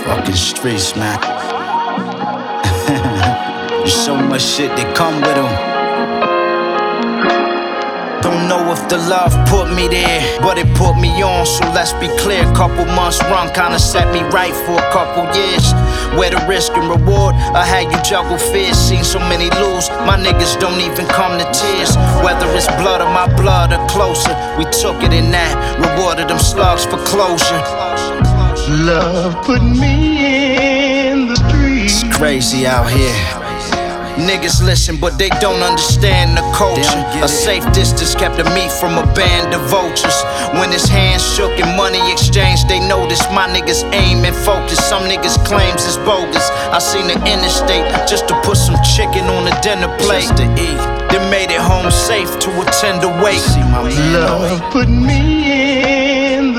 Fucking streets, man. There's so much shit that come with them. Don't know if the love put me there, but it put me on, so let's be clear. Couple months run kinda set me right for a couple years. Where the risk and reward, I had you juggle fears. Seen so many lose, my niggas don't even come to tears. Whether it's blood or my blood or closer, we took it in that, rewarded them slugs for closure. Love put me in the streets. It's crazy out here. Niggas listen, but they don't understand the culture. A safe distance kept the meat from a band of vultures. When his hands shook and money exchanged, they noticed my niggas aim and focus. Some niggas claims it's bogus. I seen the interstate just to put some chicken on the dinner plate to eat. Then made it home safe to attend to wait. Love put me in